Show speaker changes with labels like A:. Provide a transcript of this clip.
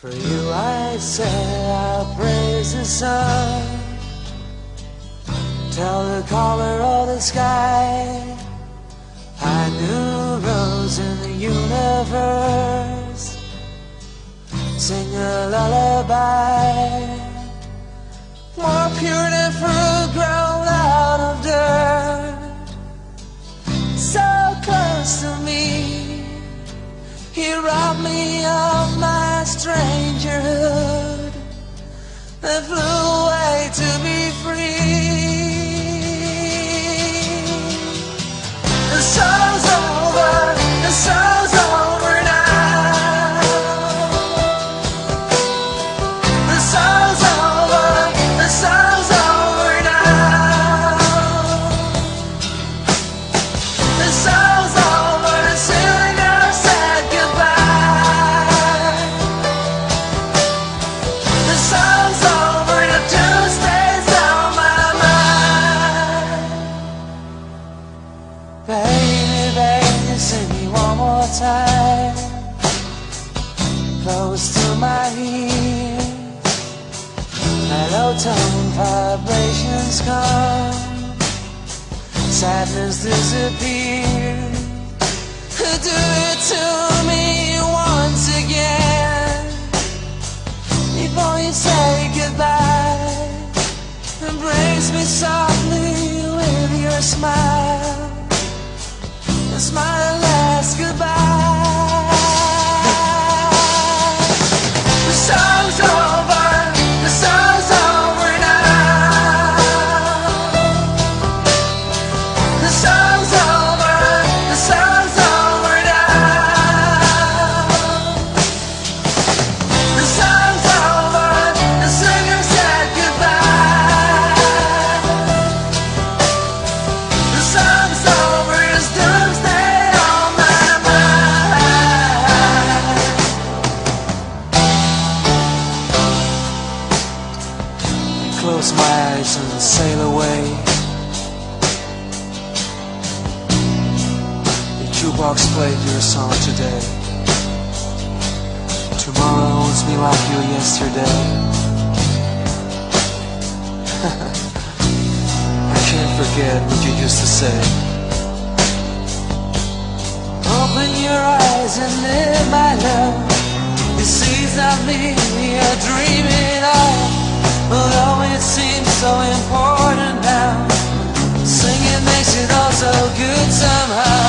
A: For you I say I'll praise the sun, tell the color of the sky, I knew rose in the universe, sing a lullaby, more pure than fruit grown out of dirt, so close to me. He robbed me of my strangerhood and flew away to be free. The show's over, the show's over now. The show's over, the show's over now. The show's over, the singer said goodbye. The show's over, the Tuesday's on my mind. Baby, baby, sing me one more time, close to my ears. Mellow tone vibrations come, sadness disappears. Do it to me once again before you say goodbye. Embrace me softly with your smile, the smile last goodbye. The show's over, the show's over now. The show's over, the show's over now. The show's over, the singer said goodbye. The show's over, it's doomsday on my mind. I close my eyes and sail away. The jukebox played your song today. Tomorrow owns me like you yesterday. I can't forget what you used to say. Open your eyes and live my love. This seems not me you're dreaming of, although it seems so important now. Singing makes it all so good somehow.